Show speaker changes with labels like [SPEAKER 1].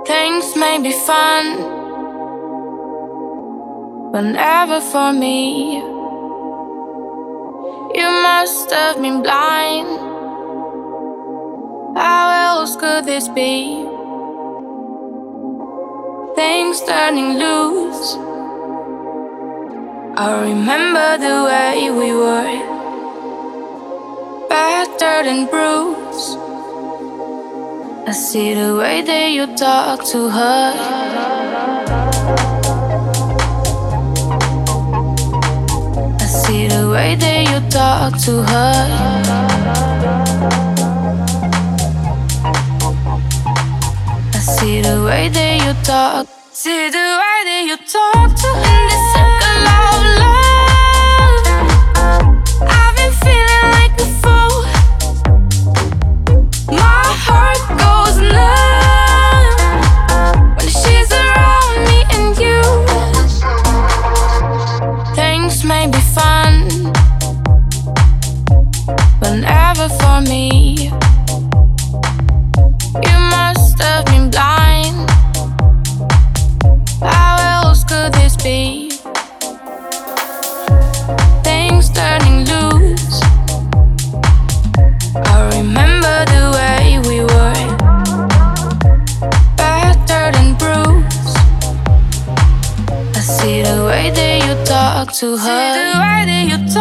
[SPEAKER 1] Things may be fun, but never for me. You must have been blind. How else could this be? Things turning loose. I remember the way we were, battered and bruised. I see the way that you talk to her. I see the way that you talk to her. I see the way that you talk. See the way that you talk to her. In this circle of love, I've been feeling like a fool. My heart goes numb when she's around me and you. Things may be fun, but never for me. You must have been blind. How else could this be? Things turning loose. I remember the way we were, battered and bruised. I see the way that you talk to her. See the way that you talk.